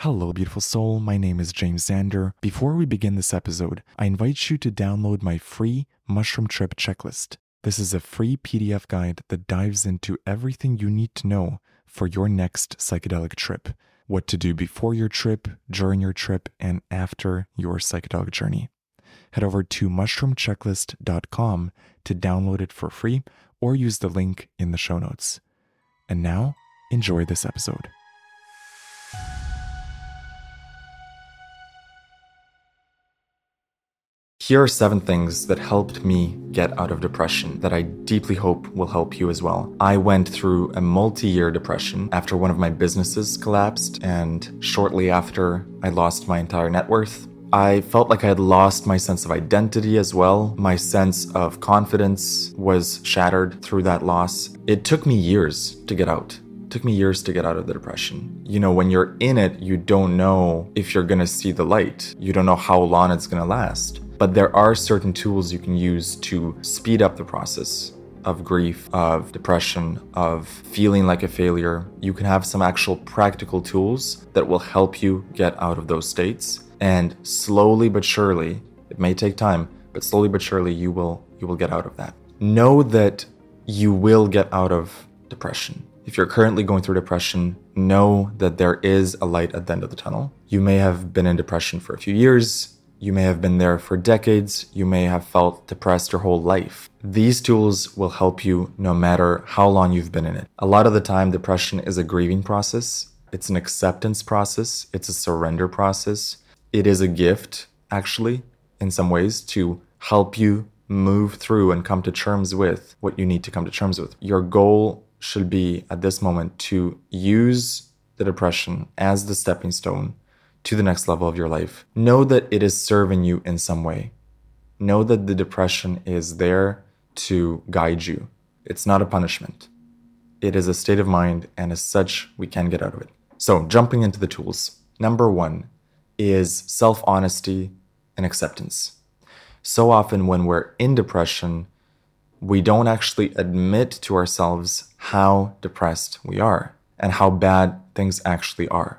Hello, beautiful soul. My name is James Zander. Before we begin this episode, I invite you to download my free mushroom trip checklist. This is a free PDF guide that dives into everything you need to know for your next psychedelic trip. What to do before your trip, during your trip, and after your psychedelic journey. Head over to mushroomchecklist.com to download it for free or use the link in the show notes. And now, enjoy this episode. Here are 7 things that helped me get out of depression that I deeply hope will help you as well. I went through a multi-year depression after one of my businesses collapsed, and shortly after, I lost my entire net worth. I felt like I had lost my sense of identity as well. My sense of confidence was shattered through that loss. It took me years to get out. It took me years to get out of the depression. You know, when you're in it, you don't know if you're gonna see the light. You don't know how long it's gonna last. But there are certain tools you can use to speed up the process of grief, of depression, of feeling like a failure. You can have some actual practical tools that will help you get out of those states. And slowly but surely, it may take time, but slowly but surely you will get out of that. Know that you will get out of depression. If you're currently going through depression, know that there is a light at the end of the tunnel. You may have been in depression for a few years. You may have been there for decades. You may have felt depressed your whole life. These tools will help you no matter how long you've been in it. A lot of the time, depression is a grieving process. It's an acceptance process. It's a surrender process. It is a gift, actually, in some ways, to help you move through and come to terms with what you need to come to terms with. Your goal should be, at this moment, to use the depression as the stepping stone to the next level of your life. Know that it is serving you in some way. Know that the depression is there to guide you. It's not a punishment. It is a state of mind, and as such, we can get out of it. So, jumping into the tools. Number 1 is self-honesty and acceptance. So often when we're in depression, we don't actually admit to ourselves how depressed we are and how bad things actually are.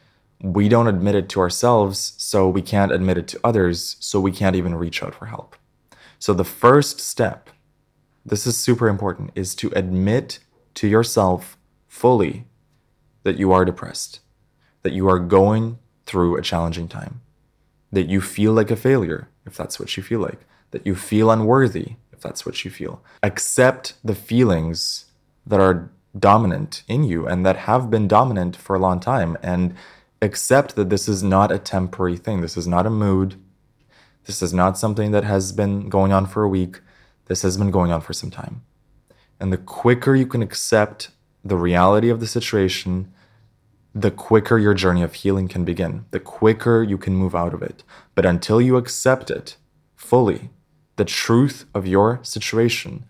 We don't admit it to ourselves, so we can't admit it to others, so we can't even reach out for help. So the first step, this is super important, is to admit to yourself fully that you are depressed, that you are going through a challenging time, that you feel like a failure, if that's what you feel like, that you feel unworthy, if that's what you feel. Accept the feelings that are dominant in you and that have been dominant for a long time, and accept that this is not a temporary thing. This is not a mood. This is not something that has been going on for a week. This has been going on for some time. And the quicker you can accept the reality of the situation, the quicker your journey of healing can begin. The quicker you can move out of it. But until you accept it fully, the truth of your situation,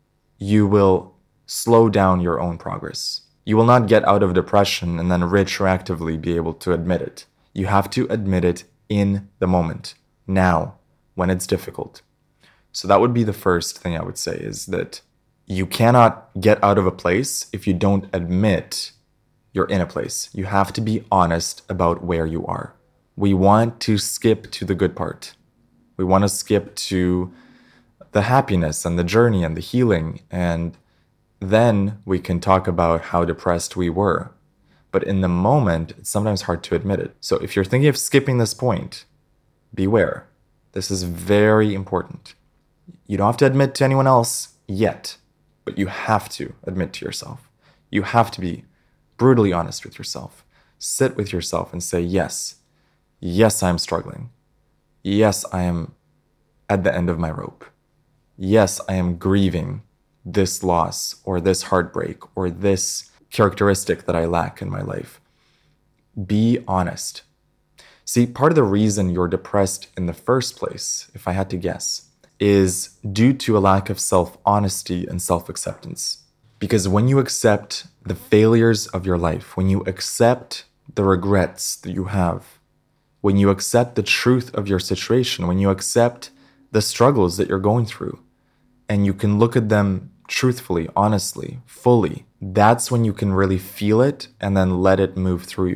you will slow down your own progress. You will not get out of depression and then retroactively be able to admit it. You have to admit it in the moment, now, when it's difficult. So that would be the first thing I would say, is that you cannot get out of a place if you don't admit you're in a place. You have to be honest about where you are. We want to skip to the good part. We want to skip to the happiness and the journey and the healing, and then we can talk about how depressed we were. But in the moment, it's sometimes hard to admit it. So if you're thinking of skipping this point, beware. This is very important. You don't have to admit to anyone else yet, but you have to admit to yourself. You have to be brutally honest with yourself. Sit with yourself and say, yes, I'm struggling. Yes, I am at the end of my rope. Yes, I am grieving this loss or this heartbreak or this characteristic that I lack in my life. Be honest. See, part of the reason you're depressed in the first place, if I had to guess, is due to a lack of self-honesty and self-acceptance. Because when you accept the failures of your life, when you accept the regrets that you have, when you accept the truth of your situation, when you accept the struggles that you're going through, and you can look at them truthfully, honestly, fully, that's when you can really feel it and then let it move through you.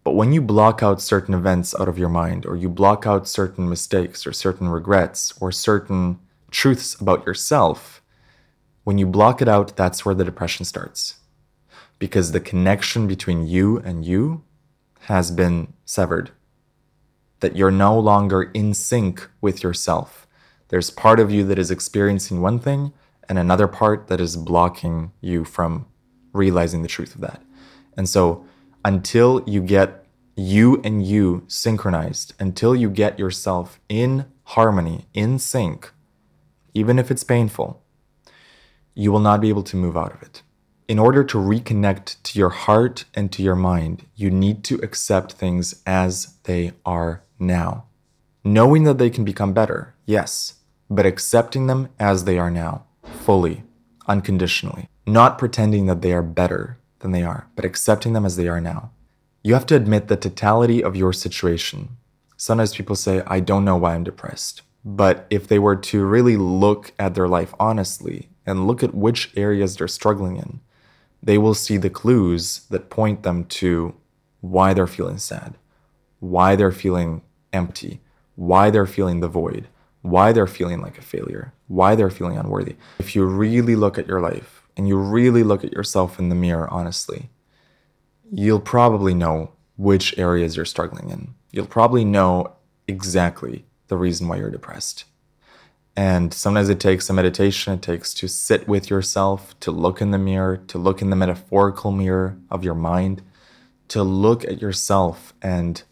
But when you block out certain events out of your mind, or you block out certain mistakes or certain regrets or certain truths about yourself, when you block it out, that's where the depression starts. Because the connection between you and you has been severed. That you're no longer in sync with yourself. There's part of you that is experiencing one thing and another part that is blocking you from realizing the truth of that. And so until you get you and you synchronized, until you get yourself in harmony, in sync, even if it's painful, you will not be able to move out of it. In order to reconnect to your heart and to your mind, you need to accept things as they are now. Knowing that they can become better, yes, but accepting them as they are now, fully, unconditionally. Not pretending that they are better than they are, but accepting them as they are now. You have to admit the totality of your situation. Sometimes people say, I don't know why I'm depressed. But if they were to really look at their life honestly and look at which areas they're struggling in, they will see the clues that point them to why they're feeling sad, why they're feeling empty, why they're feeling the void, why they're feeling like a failure, why they're feeling unworthy. If you really look at your life and you really look at yourself in the mirror honestly, you'll probably know which areas you're struggling in. You'll probably know exactly the reason why you're depressed. And sometimes it takes a meditation. It takes to sit with yourself, to look in the mirror, to look in the metaphorical mirror of your mind, to look at yourself and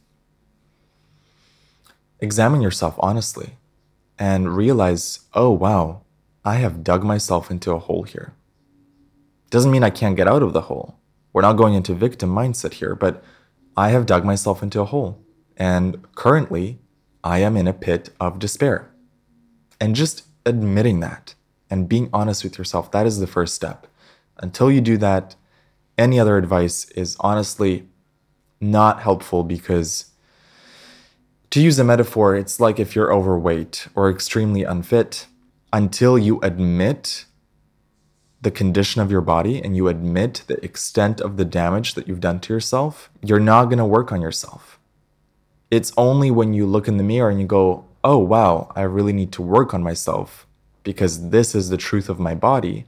examine yourself honestly and realize, oh, wow, I have dug myself into a hole here. Doesn't mean I can't get out of the hole. We're not going into victim mindset here, but I have dug myself into a hole. And currently, I am in a pit of despair. And just admitting that and being honest with yourself, that is the first step. Until you do that, any other advice is honestly not helpful, because to use a metaphor, it's like if you're overweight or extremely unfit, until you admit the condition of your body and you admit the extent of the damage that you've done to yourself, you're not going to work on yourself. It's only when you look in the mirror and you go, oh, wow, I really need to work on myself because this is the truth of my body,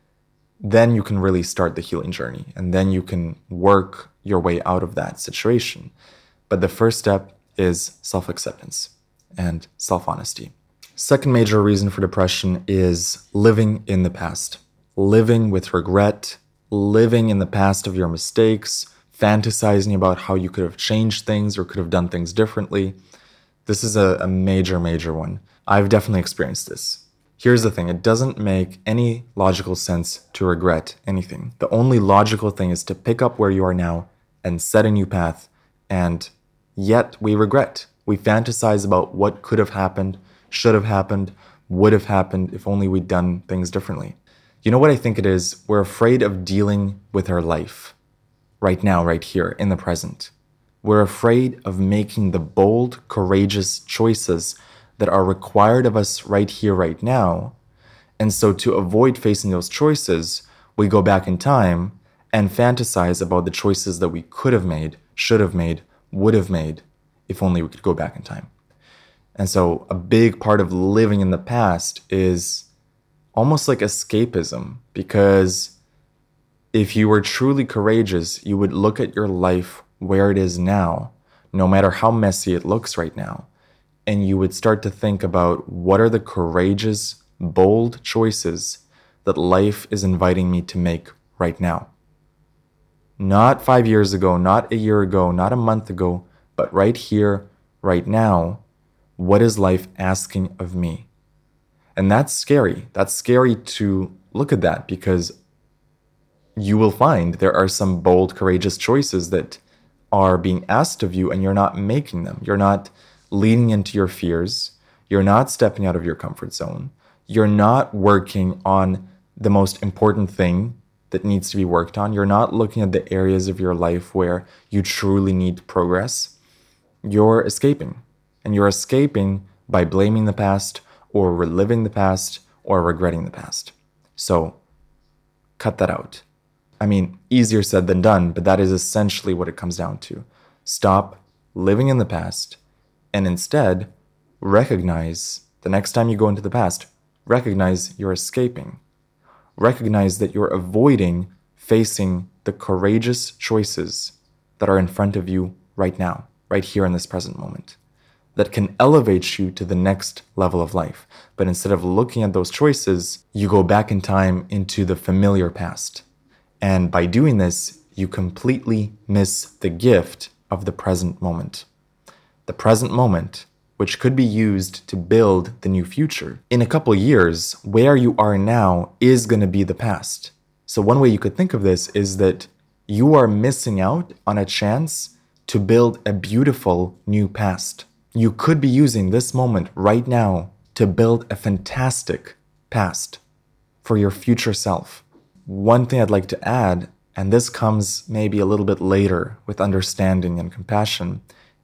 then you can really start the healing journey. And then you can work your way out of that situation. But the first step is self-acceptance and self-honesty. Second major reason for depression is living in the past. Living with regret, living in the past of your mistakes, fantasizing about how you could have changed things or could have done things differently. This is a major, major one. I've definitely experienced this. Here's the thing. It doesn't make any logical sense to regret anything. The only logical thing is to pick up where you are now and set a new path. And yet we regret. We fantasize about what could have happened, should have happened, would have happened if only we'd done things differently. You know what I think it is? We're afraid of dealing with our life right now, right here, in the present. We're afraid of making the bold, courageous choices that are required of us right here, right now. And so to avoid facing those choices, we go back in time and fantasize about the choices that we could have made, should have made, would have made, if only we could go back in time. And so a big part of living in the past is almost like escapism, because if you were truly courageous, you would look at your life where it is now, no matter how messy it looks right now, and you would start to think about what are the courageous, bold choices that life is inviting me to make right now. Not 5 years ago, not a year ago, not a month ago, but right here, right now, what is life asking of me? And that's scary. That's scary to look at that, because you will find there are some bold, courageous choices that are being asked of you and you're not making them. You're not leaning into your fears. You're not stepping out of your comfort zone. You're not working on the most important thing that needs to be worked on. You're not looking at the areas of your life where you truly need progress. You're escaping. And you're escaping by blaming the past or reliving the past or regretting the past. So cut that out. I mean, easier said than done, but that is essentially what it comes down to. Stop living in the past and instead recognize the next time you go into the past, recognize you're escaping. Recognize that you're avoiding facing the courageous choices that are in front of you right now, right here in this present moment, that can elevate you to the next level of life. But instead of looking at those choices, you go back in time into the familiar past. And by doing this, you completely miss the gift of the present moment. The present moment, which could be used to build the new future. In a couple years, where you are now is going to be the past. So one way you could think of this is that you are missing out on a chance to build a beautiful new past. You could be using this moment right now to build a fantastic past for your future self. One thing I'd like to add, and this comes maybe a little bit later with understanding and compassion,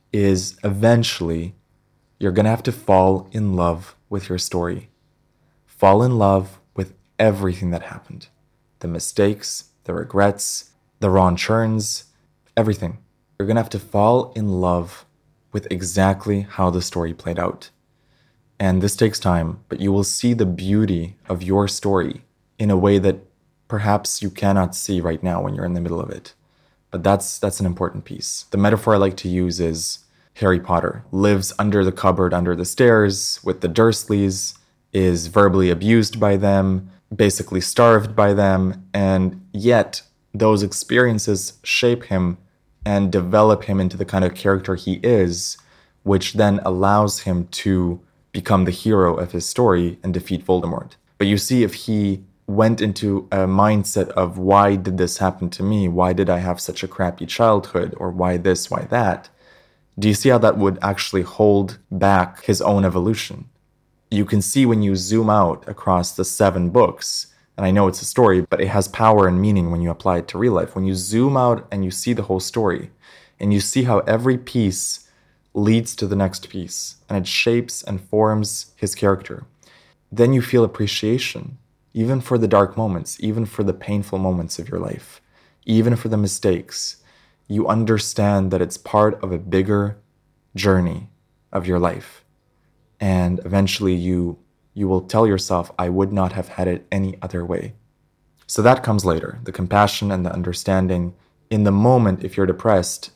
is eventually you're going to have to fall in love with your story. Fall in love with everything that happened. The mistakes, the regrets, the wrong turns, everything. You're going to have to fall in love with exactly how the story played out. And this takes time, but you will see the beauty of your story in a way that perhaps you cannot see right now when you're in the middle of it. But that's an important piece. The metaphor I like to use is Harry Potter lives under the cupboard, under the stairs with the Dursleys, is verbally abused by them, basically starved by them, and yet those experiences shape him and develop him into the kind of character he is, which then allows him to become the hero of his story and defeat Voldemort. But you see, if he went into a mindset of why did this happen to me? Why did I have such a crappy childhood? Or why this, why that? Do you see how that would actually hold back his own evolution? You can see when you zoom out across the 7 books, and I know it's a story, but it has power and meaning when you apply it to real life. When you zoom out and you see the whole story, and you see how every piece leads to the next piece, and it shapes and forms his character, then you feel appreciation, even for the dark moments, even for the painful moments of your life, even for the mistakes. You understand that it's part of a bigger journey of your life. And eventually you will tell yourself, I would not have had it any other way. So that comes later, the compassion and the understanding. In the moment, if you're depressed,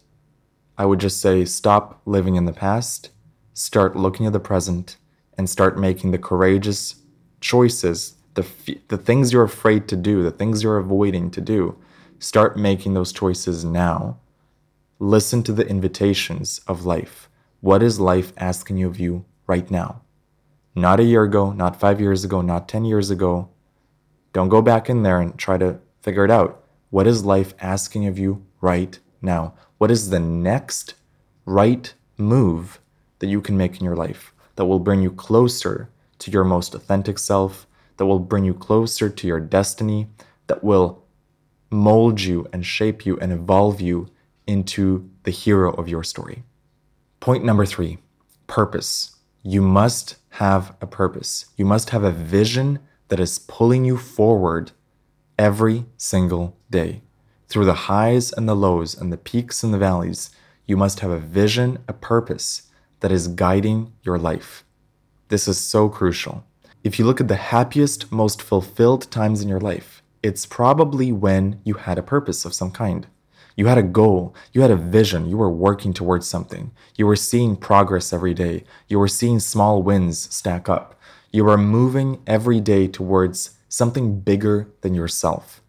I would just say, stop living in the past, start looking at the present, and start making the courageous choices, the things you're afraid to do, the things you're avoiding to do. Start making those choices now. Listen to the invitations of life. What is life asking of you right now? Not a year ago, not 5 years ago, not 10 years ago. Don't go back in there and try to figure it out. What is life asking of you right now? What is the next right move that you can make in your life that will bring you closer to your most authentic self, that will bring you closer to your destiny, that will mold you and shape you and evolve you into the hero of your story? Point number 3, purpose. You must have a purpose. You must have a vision that is pulling you forward every single day. Through the highs and the lows and the peaks and the valleys, you must have a vision, a purpose that is guiding your life. This is so crucial. If you look at the happiest, most fulfilled times in your life, it's probably when you had a purpose of some kind. You had a goal, you had a vision, you were working towards something. You were seeing progress every day. You were seeing small wins stack up. You were moving every day towards something bigger than yourself.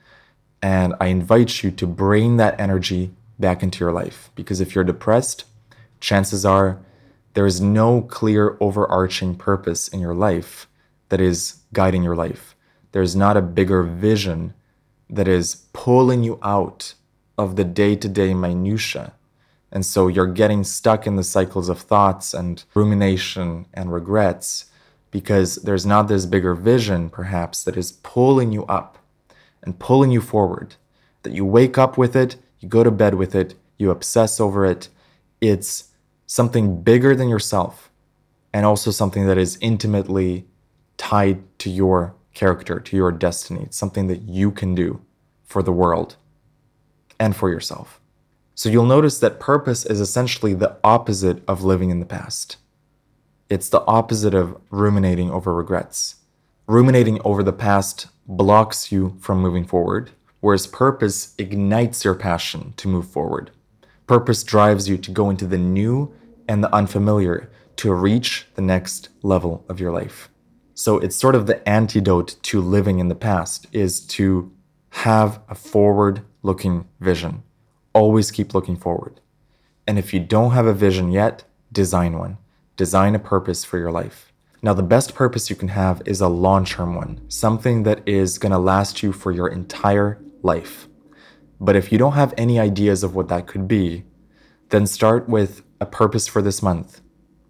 And I invite you to bring that energy back into your life. Because if you're depressed, chances are there is no clear overarching purpose in your life that is guiding your life. There's not a bigger vision that is pulling you out of the day-to-day minutia. And so you're getting stuck in the cycles of thoughts and rumination and regrets because there's not this bigger vision, perhaps, that is pulling you up and pulling you forward, that you wake up with it, you go to bed with it, you obsess over it. It's something bigger than yourself, and also something that is intimately tied to your character, to your destiny. It's something that you can do for the world and for yourself. So you'll notice that purpose is essentially the opposite of living in the past. It's the opposite of ruminating over regrets. Ruminating over the past blocks you from moving forward, whereas purpose ignites your passion to move forward. Purpose drives you to go into the new and the unfamiliar to reach the next level of your life. So it's sort of the antidote to living in the past is to have a forward-looking vision. Always keep looking forward. And if you don't have a vision yet, design one. Design a purpose for your life. Now, the best purpose you can have is a long-term one, something that is going to last you for your entire life. But if you don't have any ideas of what that could be, then start with a purpose for this month,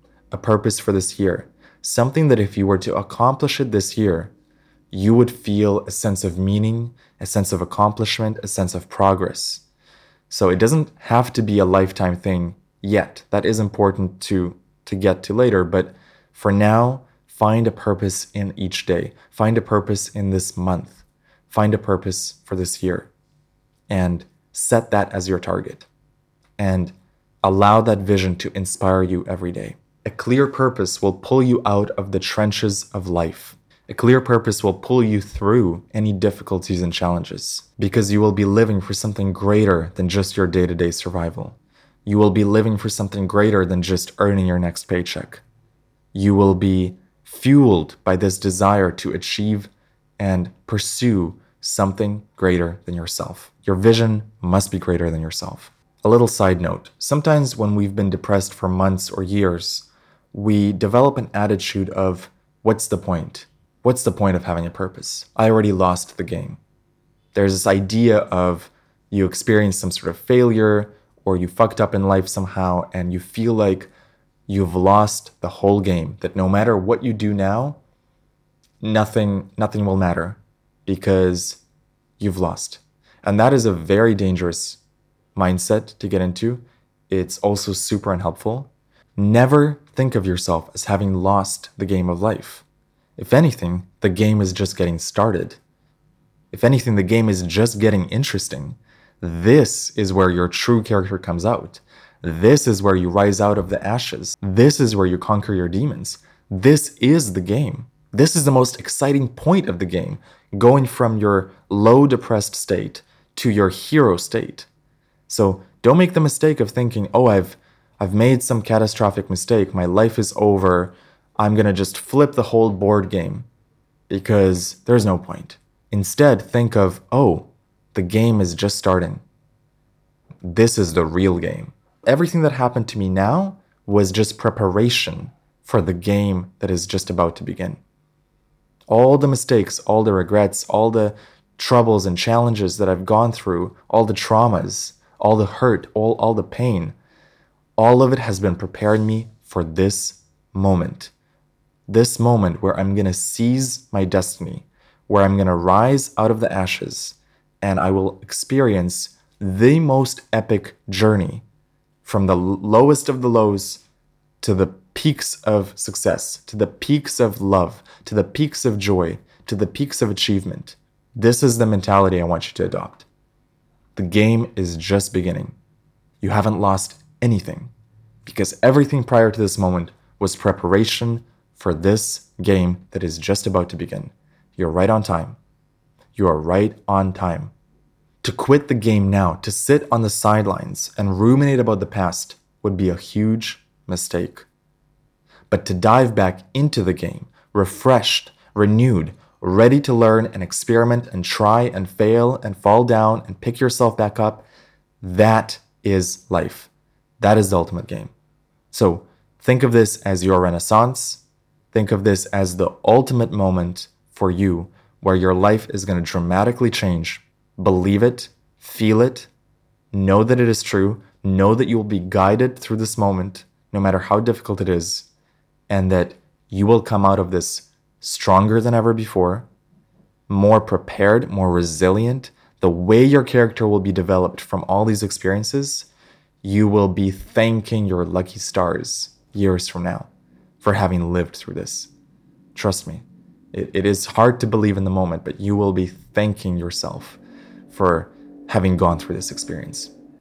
a purpose for this year, something that if you were to accomplish it this year, you would feel a sense of meaning, a sense of accomplishment, a sense of progress. So it doesn't have to be a lifetime thing yet. That is important to get to later, but for now, find a purpose in each day. Find a purpose in this month. Find a purpose for this year and set that as your target and allow that vision to inspire you every day. A clear purpose will pull you out of the trenches of life. A clear purpose will pull you through any difficulties and challenges because you will be living for something greater than just your day-to-day survival. You will be living for something greater than just earning your next paycheck. You will be fueled by this desire to achieve and pursue something greater than yourself. Your vision must be greater than yourself. A little side note, sometimes when we've been depressed for months or years, we develop an attitude of, what's the point? What's the point of having a purpose? I already lost the game. There's this idea of you experience some sort of failure or you fucked up in life somehow and you feel like you've lost the whole game, that no matter what you do now, nothing will matter because you've lost. And that is a very dangerous mindset to get into. It's also super unhelpful. Never think of yourself as having lost the game of life. If anything, the game is just getting started. If anything, the game is just getting interesting. This is where your true character comes out. This is where you rise out of the ashes. This is where you conquer your demons. This is the game. This is the most exciting point of the game, going from your low depressed state to your hero state. So don't make the mistake of thinking, oh, I've made some catastrophic mistake. My life is over. I'm going to just flip the whole board game because there's no point. Instead, think of, oh, the game is just starting. This is the real game. Everything that happened to me now was just preparation for the game that is just about to begin. All the mistakes, all the regrets, all the troubles and challenges that I've gone through, all the traumas, all the hurt, all the pain, all of it has been preparing me for this moment. This moment where I'm going to seize my destiny, where I'm going to rise out of the ashes, and I will experience the most epic journey from the lowest of the lows to the peaks of success, to the peaks of love, to the peaks of joy, to the peaks of achievement. This is the mentality I want you to adopt. The game is just beginning. You haven't lost anything because everything prior to this moment was preparation for this game that is just about to begin. You're right on time. You are right on time. To quit the game now, to sit on the sidelines and ruminate about the past would be a huge mistake. But to dive back into the game, refreshed, renewed, ready to learn and experiment and try and fail and fall down and pick yourself back up, that is life. That is the ultimate game. So think of this as your renaissance. Think of this as the ultimate moment for you where your life is going to dramatically change. Believe it, feel it, know that it is true, know that you will be guided through this moment, no matter how difficult it is, and that you will come out of this stronger than ever before, more prepared, more resilient. The way your character will be developed from all these experiences, you will be thanking your lucky stars years from now for having lived through this. Trust me, it is hard to believe in the moment, but you will be thanking yourself for having gone through this experience.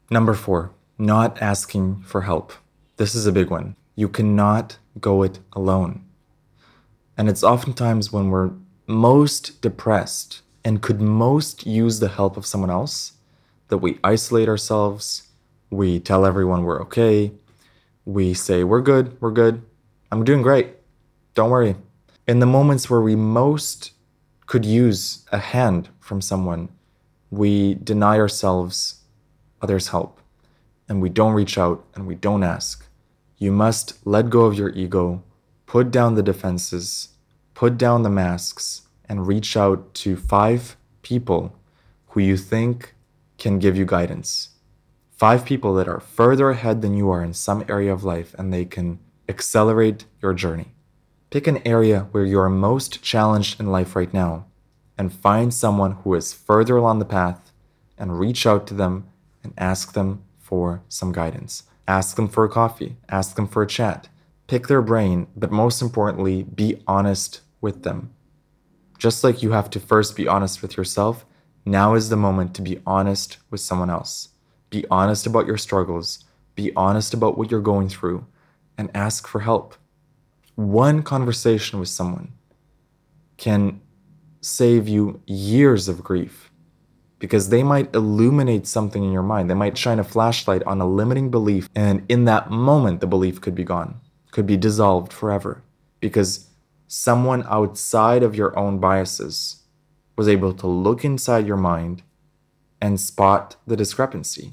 Number 4, not asking for help. This is a big one. You cannot go it alone. And it's oftentimes when we're most depressed and could most use the help of someone else that we isolate ourselves, we tell everyone we're okay, we say, we're good, I'm doing great, don't worry. In the moments where we most could use a hand from someone, we deny ourselves others' help, and we don't reach out and we don't ask. You must let go of your ego, put down the defenses, put down the masks, and reach out to 5 people who you think can give you guidance. 5 people that are further ahead than you are in some area of life, and they can accelerate your journey. Pick an area where you are most challenged in life right now and find someone who is further along the path and reach out to them and ask them for some guidance. Ask them for a coffee, ask them for a chat. Pick their brain, but most importantly, be honest with them. Just like you have to first be honest with yourself, now is the moment to be honest with someone else. Be honest about your struggles, be honest about what you're going through, and ask for help. One conversation with someone can save you years of grief because they might illuminate something in your mind. They might shine a flashlight on a limiting belief, and in that moment, the belief could be gone, could be dissolved forever, because someone outside of your own biases was able to look inside your mind and spot the discrepancy.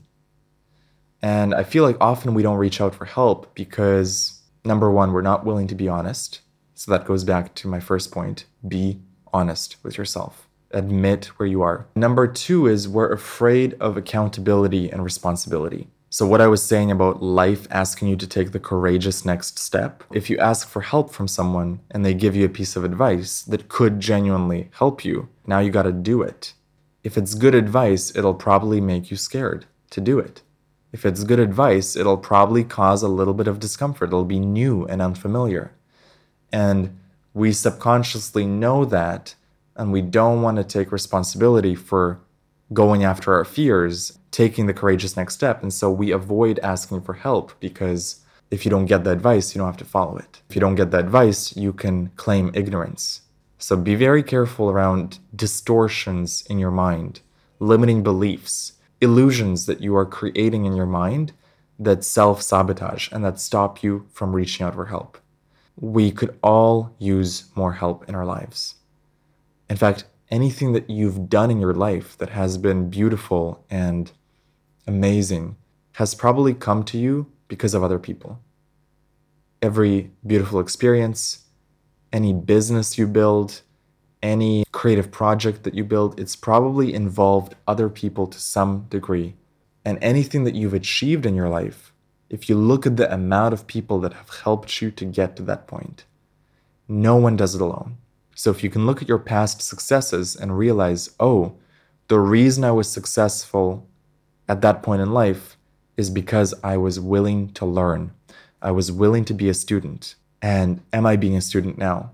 And I feel like often we don't reach out for help because, number 1, we're not willing to be honest. So that goes back to my first point. Be honest with yourself. Admit where you are. Number 2 is we're afraid of accountability and responsibility. So what I was saying about life asking you to take the courageous next step, if you ask for help from someone and they give you a piece of advice that could genuinely help you, now you got to do it. If it's good advice, it'll probably make you scared to do it. If it's good advice, it'll probably cause a little bit of discomfort. It'll be new and unfamiliar. And we subconsciously know that, and we don't want to take responsibility for going after our fears, taking the courageous next step. And so we avoid asking for help because if you don't get the advice, you don't have to follow it. If you don't get the advice, you can claim ignorance. So be very careful around distortions in your mind, limiting beliefs, illusions that you are creating in your mind that self-sabotage and that stop you from reaching out for help. We could all use more help in our lives. In fact, anything that you've done in your life that has been beautiful and amazing has probably come to you because of other people. Every beautiful experience, any business you build, any creative project that you build, it's probably involved other people to some degree. And anything that you've achieved in your life, if you look at the amount of people that have helped you to get to that point, no one does it alone. So if you can look at your past successes and realize, oh, the reason I was successful at that point in life is because I was willing to learn. I was willing to be a student. And am I being a student now?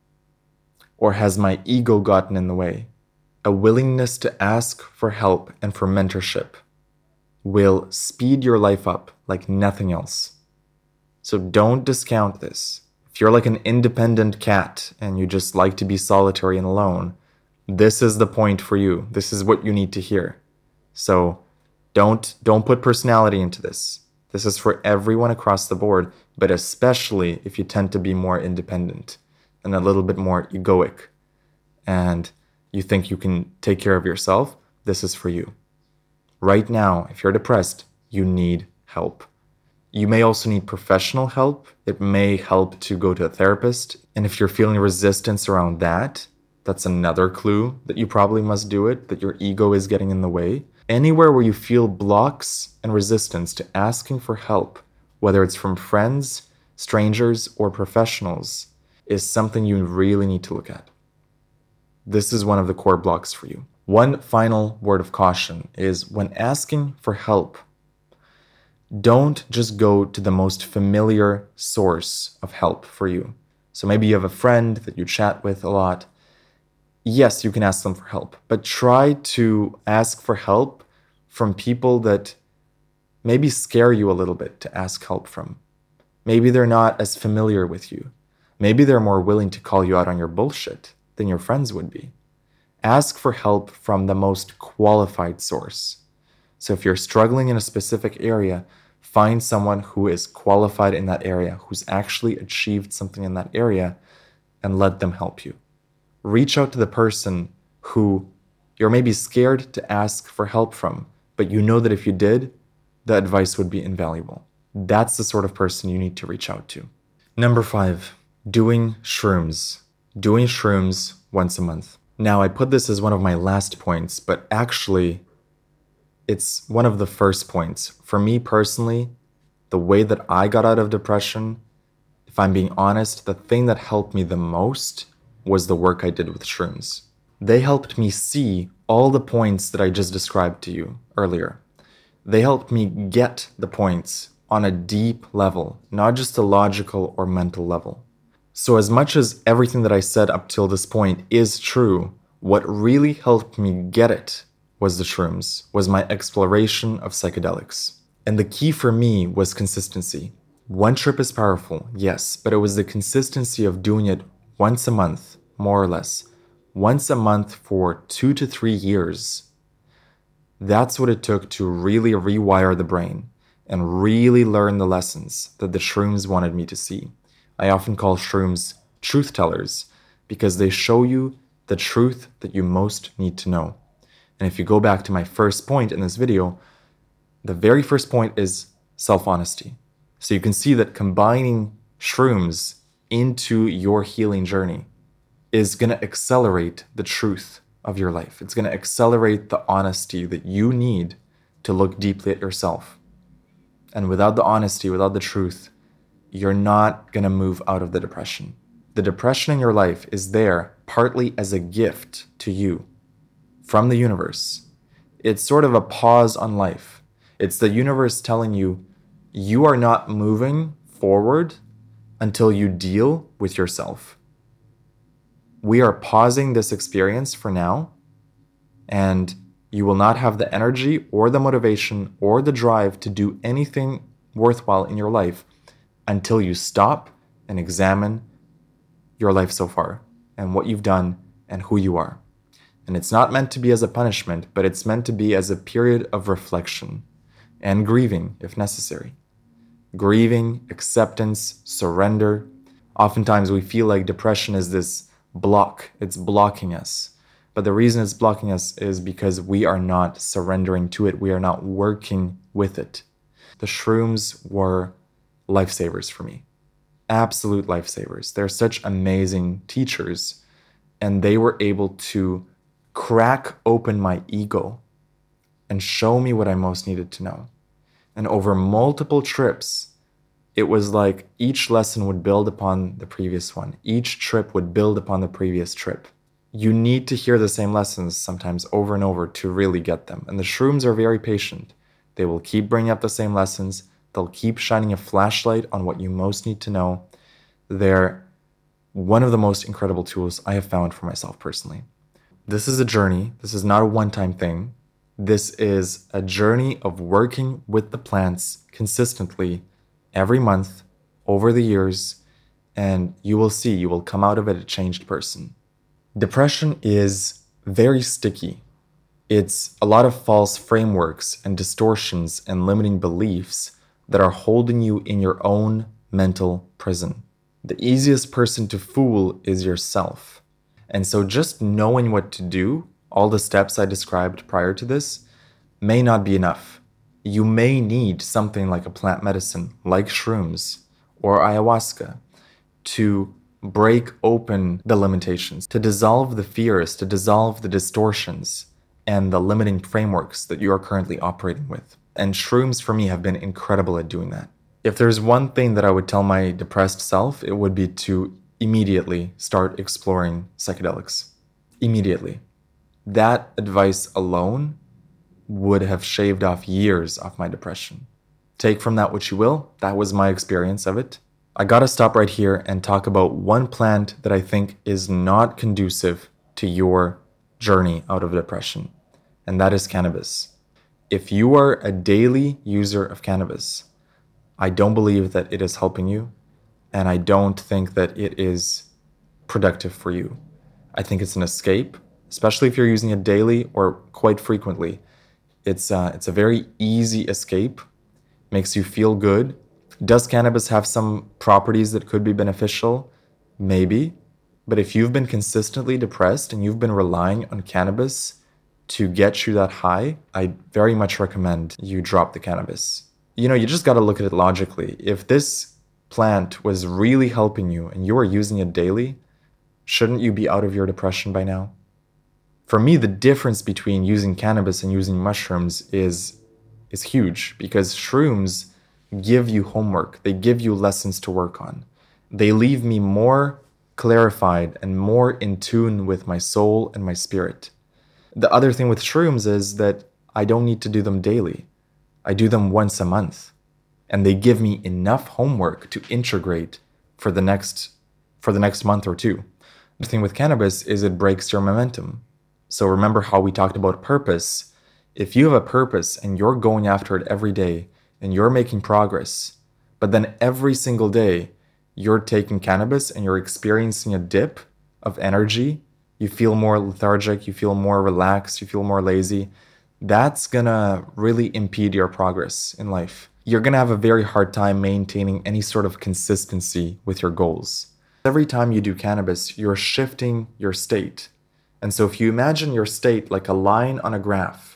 Or has my ego gotten in the way? A willingness to ask for help and for mentorship will speed your life up like nothing else. So don't discount this. If you're like an independent cat and you just like to be solitary and alone, this is the point for you. This is what you need to hear. So don't put personality into this. This is for everyone across the board, but especially if you tend to be more independent and a little bit more egoic and you think you can take care of yourself, this is for you. Right now, if you're depressed, you need help. You may also need professional help. It may help to go to a therapist. And if you're feeling resistance around that, that's another clue that you probably must do it, that your ego is getting in the way. Anywhere where you feel blocks and resistance to asking for help, whether it's from friends, strangers, or professionals, is something you really need to look at. This is one of the core blocks for you. One final word of caution is when asking for help, don't just go to the most familiar source of help for you. So maybe you have a friend that you chat with a lot. Yes, you can ask them for help, but try to ask for help from people that maybe scare you a little bit to ask help from. Maybe they're not as familiar with you. Maybe they're more willing to call you out on your bullshit than your friends would be. Ask for help from the most qualified source. So if you're struggling in a specific area, find someone who is qualified in that area, who's actually achieved something in that area, and let them help you. Reach out to the person who you're maybe scared to ask for help from, but you know that if you did, the advice would be invaluable. That's the sort of person you need to reach out to. Number 5, doing shrooms. Doing shrooms once a month. Now, I put this as one of my last points, but actually, it's one of the first points. For me personally, the way that I got out of depression, if I'm being honest, the thing that helped me the most was the work I did with shrooms. They helped me see all the points that I just described to you earlier. They helped me get the points on a deep level, not just a logical or mental level. So as much as everything that I said up till this point is true, what really helped me get it was the shrooms, was my exploration of psychedelics. And the key for me was consistency. One trip is powerful, yes, but it was the consistency of doing it once a month, more or less. Once a month for 2 to 3 years. That's what it took to really rewire the brain and really learn the lessons that the shrooms wanted me to see. I often call shrooms truth tellers because they show you the truth that you most need to know. And if you go back to my first point in this video, the very first point is self-honesty. So you can see that combining shrooms into your healing journey is going to accelerate the truth of your life. It's going to accelerate the honesty that you need to look deeply at yourself. And without the honesty, without the truth, you're not going to move out of the depression. The depression in your life is there partly as a gift to you from the universe. It's sort of a pause on life. It's the universe telling you, you are not moving forward until you deal with yourself. We are pausing this experience for now, and you will not have the energy or the motivation or the drive to do anything worthwhile in your life until you stop and examine your life so far and what you've done and who you are. And it's not meant to be as a punishment, but it's meant to be as a period of reflection and grieving if necessary. Grieving, acceptance, surrender. Oftentimes we feel like depression is this block. It's blocking us. But the reason it's blocking us is because we are not surrendering to it. We are not working with it. The shrooms were lifesavers for me. Absolute lifesavers. They're such amazing teachers. And they were able to crack open my ego and show me what I most needed to know. And over multiple trips, it was like each lesson would build upon the previous one. Each trip would build upon the previous trip. You need to hear the same lessons sometimes over and over to really get them. And the shrooms are very patient. They will keep bringing up the same lessons. They'll keep shining a flashlight on what you most need to know. They're one of the most incredible tools I have found for myself personally. This is a journey. This is not a one-time thing. This is a journey of working with the plants consistently every month over the years, and you will see, you will come out of it a changed person. Depression is very sticky. It's a lot of false frameworks and distortions and limiting beliefs that are holding you in your own mental prison. The easiest person to fool is yourself. And so just knowing what to do, all the steps I described prior to this, may not be enough. You may need something like a plant medicine, like shrooms or ayahuasca, to break open the limitations, to dissolve the fears, to dissolve the distortions and the limiting frameworks that you are currently operating with. And shrooms for me have been incredible at doing that. If there's one thing that I would tell my depressed self, it would be to immediately start exploring psychedelics. Immediately. That advice alone would have shaved off years of my depression. Take from that what you will. That was my experience of it. I gotta stop right here and talk about one plant that I think is not conducive to your journey out of depression, and that is cannabis. If you are a daily user of cannabis, I don't believe that it is helping you, and I don't think that it is productive for you. I think it's an escape, especially if you're using it daily or quite frequently. It's a very easy escape, makes you feel good. Does cannabis have some properties that could be beneficial? Maybe. But if you've been consistently depressed and you've been relying on cannabis to get you that high, I very much recommend you drop the cannabis. You just got to look at it logically. If this plant was really helping you and you are using it daily, shouldn't you be out of your depression by now? For me, the difference between using cannabis and using mushrooms is huge, because shrooms give you homework. They give you lessons to work on. They leave me more clarified and more in tune with my soul and my spirit. The other thing with shrooms is that I don't need to do them daily. I do them once a month, and they give me enough homework to integrate for the next month or two. The thing with cannabis is it breaks your momentum. So remember how we talked about purpose. If you have a purpose and you're going after it every day and you're making progress, but then every single day you're taking cannabis and you're experiencing a dip of energy, you feel more lethargic, you feel more relaxed, you feel more lazy, that's gonna really impede your progress in life. You're gonna have a very hard time maintaining any sort of consistency with your goals. Every time you do cannabis, you're shifting your state. And so if you imagine your state like a line on a graph,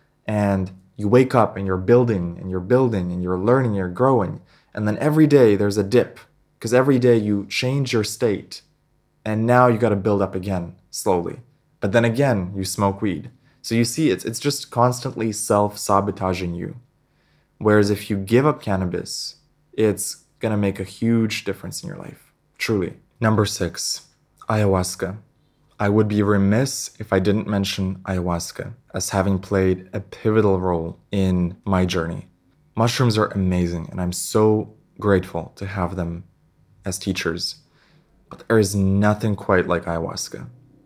and you wake up and you're building and you're building and you're learning, and you're growing, and then every day there's a dip, because every day you change your state, and now you got to build up again slowly. But then again, you smoke weed. So you see, it's just constantly self-sabotaging you. Whereas if you give up cannabis, it's going to make a huge difference in your life. Truly. Number 6, ayahuasca. I would be remiss if I didn't mention ayahuasca as having played a pivotal role in my journey. Mushrooms are amazing, and I'm so grateful to have them as teachers. But there is nothing quite like ayahuasca.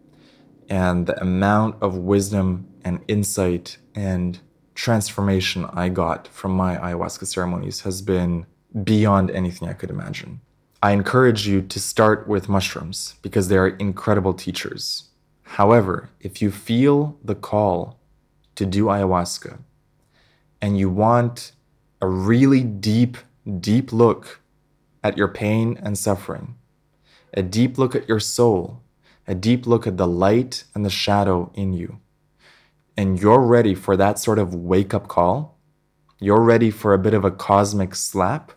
And the amount of wisdom and insight and transformation I got from my ayahuasca ceremonies has been beyond anything I could imagine. I encourage you to start with mushrooms because they are incredible teachers. However, if you feel the call to do ayahuasca and you want a really deep look at your pain and suffering, a deep look at your soul, a deep look at the light and the shadow in you, and you're ready for that sort of wake-up call, you're ready for a bit of a cosmic slap,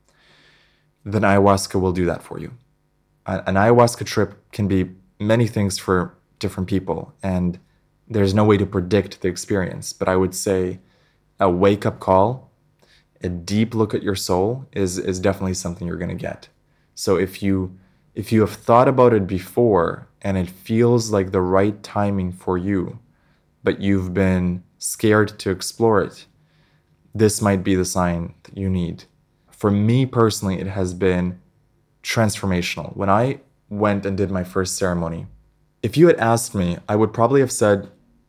then ayahuasca will do that for you. An ayahuasca trip can be many things for different people, and there's no way to predict the experience. But I would say a wake-up call, a deep look at your soul is definitely something you're going to get. So if you have thought about it before and it feels like the right timing for you, but you've been scared to explore it, this might be the sign that you need. For me personally, it has been transformational. When I went and did my first ceremony, if you had asked me, I would probably have said,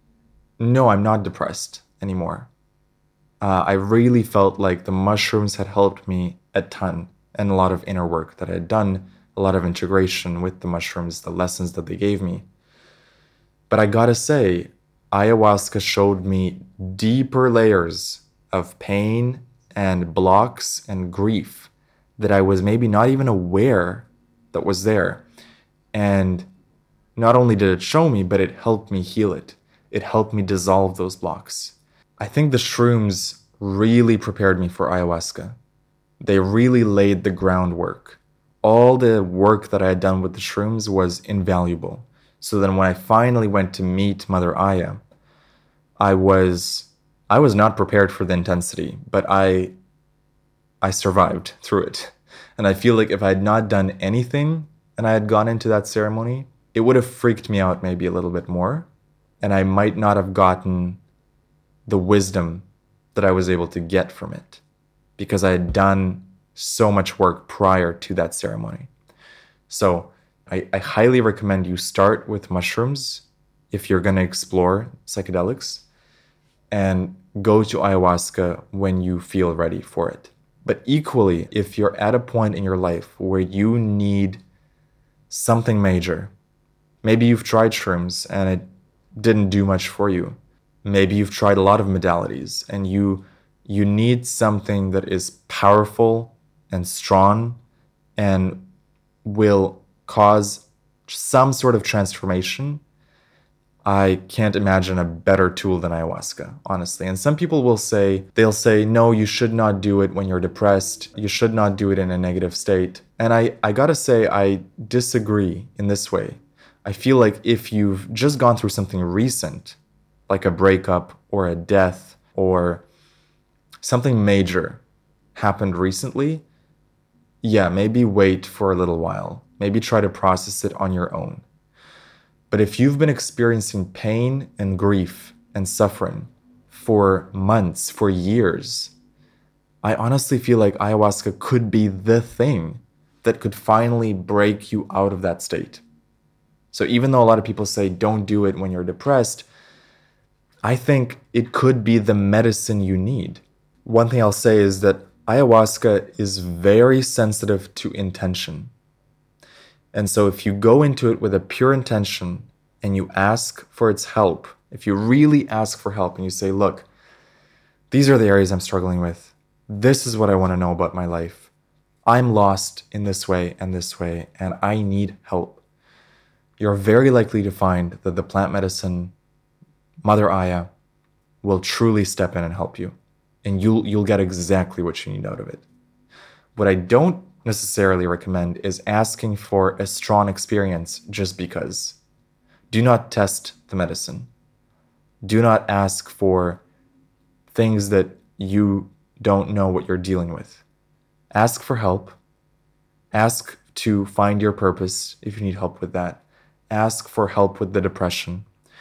no, I'm not depressed anymore. I really felt like the mushrooms had helped me a ton, and a lot of inner work that I had done, a lot of integration with the mushrooms, the lessons that they gave me. But I gotta say, ayahuasca showed me deeper layers of pain and blocks and grief that I was maybe not even aware that was there. And not only did it show me, but it helped me heal it. It helped me dissolve those blocks. I think the shrooms really prepared me for ayahuasca. They really laid the groundwork. All the work that I had done with the shrooms was invaluable. So then when I finally went to meet Mother Aya, I was not prepared for the intensity, but I survived through it. And I feel like if I had not done anything and I had gone into that ceremony, it would have freaked me out maybe a little bit more. And I might not have gotten the wisdom that I was able to get from it because I had done so much work prior to that ceremony. So I highly recommend you start with mushrooms if you're going to explore psychedelics. and go to ayahuasca when you feel ready for it. But equally, if you're at a point in your life where you need something major, maybe you've tried shrooms and it didn't do much for you. Maybe you've tried a lot of modalities and you need something that is powerful and strong and will cause some sort of transformation. I can't imagine a better tool than ayahuasca, honestly. And some people they'll say, no, you should not do it when you're depressed. You should not do it in a negative state. And I gotta say, I disagree in this way. I feel like if you've just gone through something recent, like a breakup or a death or something major happened recently, yeah, maybe wait for a little while. Maybe try to process it on your own. But if you've been experiencing pain and grief and suffering for months, for years, I honestly feel like ayahuasca could be the thing that could finally break you out of that state. So even though a lot of people say don't do it when you're depressed, I think it could be the medicine you need. One thing I'll say is that ayahuasca is very sensitive to intention. And so if you go into it with a pure intention and you ask for its help, if you really ask for help and you say, look, these are the areas I'm struggling with. This is what I want to know about my life. I'm lost in this way, and I need help. You're very likely to find that the plant medicine, Mother Aya, will truly step in and help you. And you'll get exactly what you need out of it. What I don't necessarily recommend is asking for a strong experience just because. Do not test the medicine. Do not ask for things that you don't know what you're dealing with. Ask for help. Ask to find your purpose if you need help with that. Ask for help with the depression.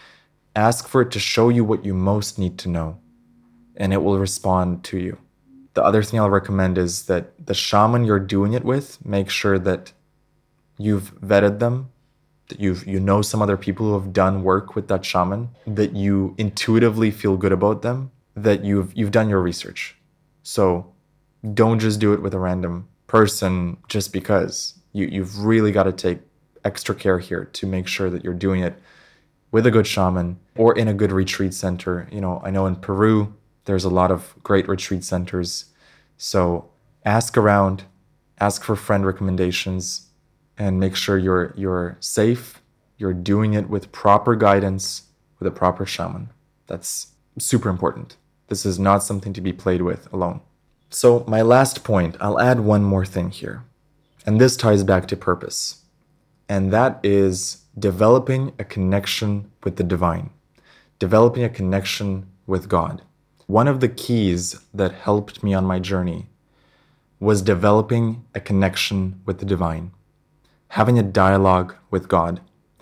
Ask for it to show you what you most need to know, and it will respond to you. The other thing I'll recommend is that the shaman you're doing it with, make sure that you've vetted them, that you know some other people who have done work with that shaman, that you intuitively feel good about them, that you've done your research. So don't just do it with a random person just because. You've really got to take extra care here to make sure that you're doing it with a good shaman or in a good retreat center. I know in Peru, there's a lot of great retreat centers. So ask around, ask for friend recommendations, and make sure you're safe. You're doing it with proper guidance, with a proper shaman. That's super important. This is not something to be played with alone. So my last point, I'll add one more thing here. And this ties back to purpose. And that is developing a connection with the divine, developing a connection with God. One of the keys that helped me on my journey was developing a connection with the divine, having a dialogue with God,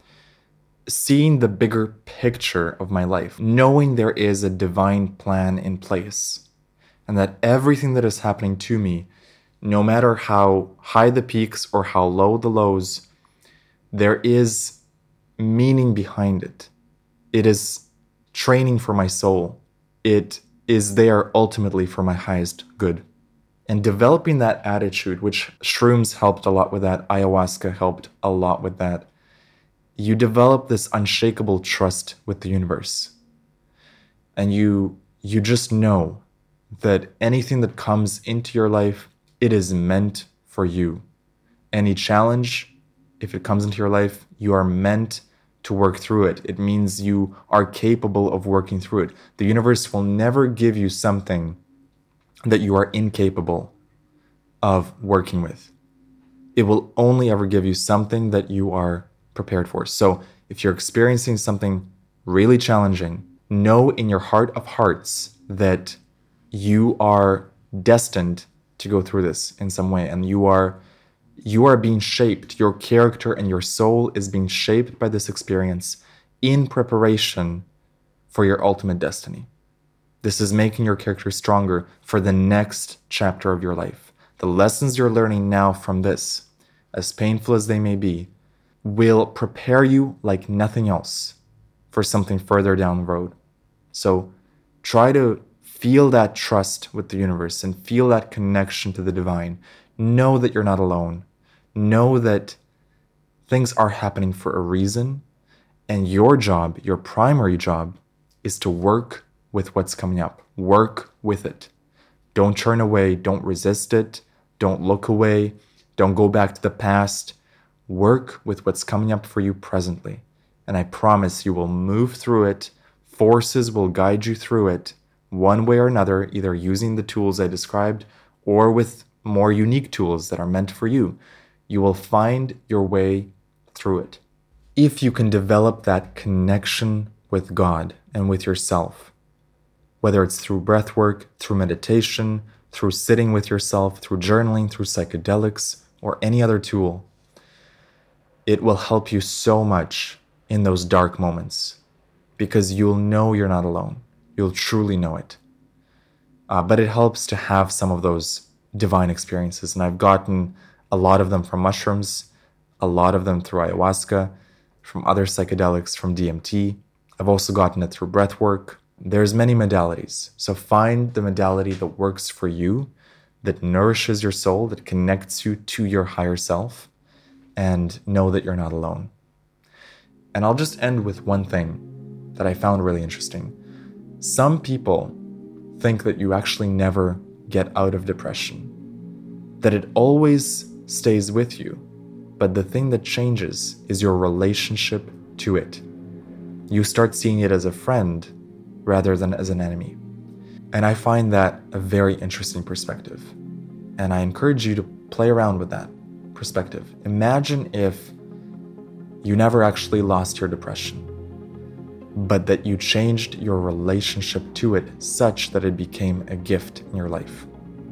seeing the bigger picture of my life, knowing there is a divine plan in place, and that everything that is happening to me, no matter how high the peaks or how low the lows, there is meaning behind it. It is training for my soul. It is there ultimately for my highest good. And developing that attitude, which shrooms helped a lot with that, ayahuasca helped a lot with that, you develop this unshakable trust with the universe. And you just know that anything that comes into your life, it is meant for you. Any challenge, if it comes into your life, you are meant to work through it. It means you are capable of working through it. The universe will never give you something that you are incapable of working with. It will only ever give you something that you are prepared for. So if you're experiencing something really challenging, know in your heart of hearts that you are destined to go through this in some way, and you are being shaped. Your character and your soul is being shaped by this experience in preparation for your ultimate destiny. This is making your character stronger for the next chapter of your life. The lessons you're learning now from this, as painful as they may be, will prepare you like nothing else for something further down the road. So Try to feel that trust with the universe and feel that connection to the divine. Know that you're not alone. Know that things are happening for a reason, and your job, your primary job, is to work with what's coming up. Work with it. Don't turn away. Don't resist it. Don't look away. Don't go back to the past. Work with what's coming up for you presently. And I promise you will move through it. Forces will guide you through it one way or another, either using the tools I described or with more unique tools that are meant for you. You will find your way through it. If you can develop that connection with God and with yourself, whether it's through breath work, through meditation, through sitting with yourself, through journaling, through psychedelics, or any other tool, it will help you so much in those dark moments because you'll know you're not alone. You'll truly know it. But it helps to have some of those divine experiences. And I've gotten a lot of them from mushrooms, a lot of them through ayahuasca, from other psychedelics, from DMT. I've also gotten it through breath work. There's many modalities. So find the modality that works for you, that nourishes your soul, that connects you to your higher self, and know that you're not alone. And I'll just end with one thing that I found really interesting. Some people think that you actually never get out of depression, that it always stays with you, but the thing that changes is your relationship to it. You start seeing it as a friend rather than as an enemy. And I find that a very interesting perspective. And I encourage you to play around with that perspective. Imagine if you never actually lost your depression, but that you changed your relationship to it such that it became a gift in your life.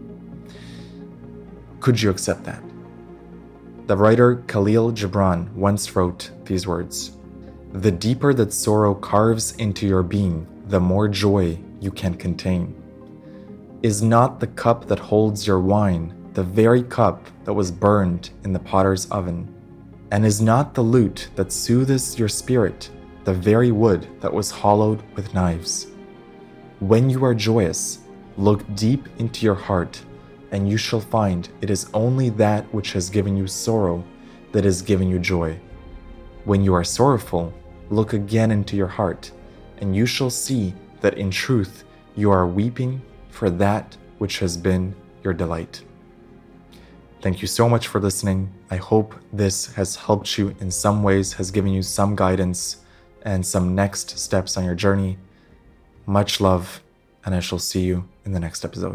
Could you accept that? The writer Khalil Gibran once wrote these words: "The deeper that sorrow carves into your being, the more joy you can contain. Is not the cup that holds your wine the very cup that was burned in the potter's oven? And is not the lute that soothes your spirit the very wood that was hollowed with knives? When you are joyous, look deep into your heart, and you shall find it is only that which has given you sorrow that has given you joy. When you are sorrowful, look again into your heart, and you shall see that in truth you are weeping for that which has been your delight." Thank you so much for listening. I hope this has helped you in some ways, has given you some guidance and some next steps on your journey. Much love, and I shall see you in the next episode.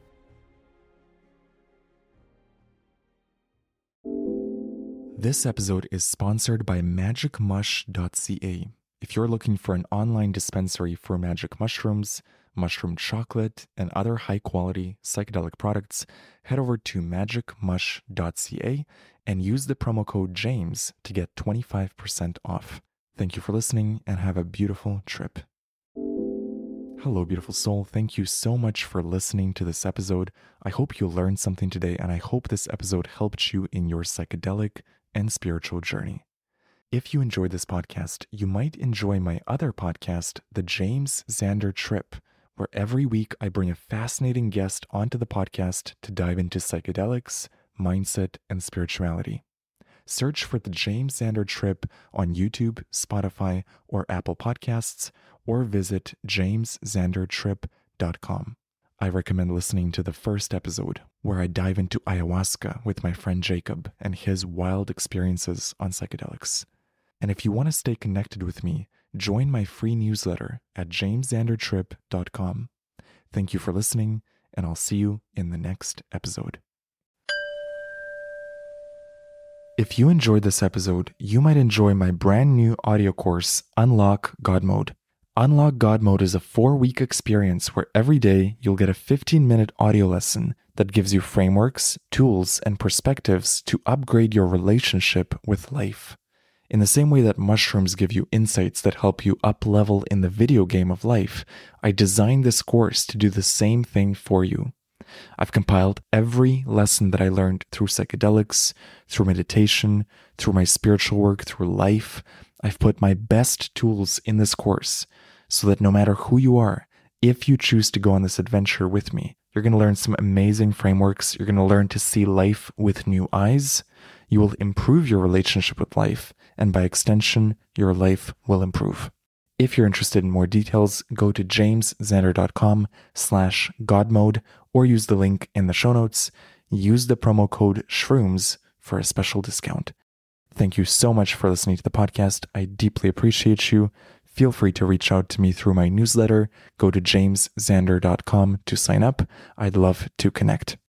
This episode is sponsored by magicmush.ca. If you're looking for an online dispensary for magic mushrooms, mushroom chocolate, and other high-quality psychedelic products, head over to magicmush.ca and use the promo code JAMES to get 25% off. Thank you for listening and have a beautiful trip. Hello, beautiful soul. Thank you so much for listening to this episode. I hope you learned something today, and I hope this episode helped you in your psychedelic and spiritual journey. If you enjoyed this podcast, you might enjoy my other podcast, The James Xander Trip, where every week I bring a fascinating guest onto the podcast to dive into psychedelics, mindset, and spirituality. Search for The James Xander Trip on YouTube, Spotify, or Apple Podcasts, or visit jamesxandertrip.com. I recommend listening to the first episode, where I dive into ayahuasca with my friend Jacob and his wild experiences on psychedelics. And if you want to stay connected with me, join my free newsletter at jamesxandertrip.com. Thank you for listening, and I'll see you in the next episode. If you enjoyed this episode, you might enjoy my brand new audio course, Unlock God Mode. Unlock God Mode is a 4-week experience where every day you'll get a 15-minute audio lesson that gives you frameworks, tools, and perspectives to upgrade your relationship with life. In the same way that mushrooms give you insights that help you up-level in the video game of life, I designed this course to do the same thing for you. I've compiled every lesson that I learned through psychedelics, through meditation, through my spiritual work, through life. I've put my best tools in this course so that no matter who you are, If you choose to go on this adventure with me, you're going to learn some amazing frameworks. You're going to learn to see life with new eyes. You will improve your relationship with life, and by extension, your life will improve. If you're interested in more details, go to jameszander.com/godmode or use the link in the show notes. Use the promo code SHROOMS for a special discount. Thank you so much for listening to the podcast. I deeply appreciate you. Feel free to reach out to me through my newsletter. Go to jameszander.com to sign up. I'd love to connect.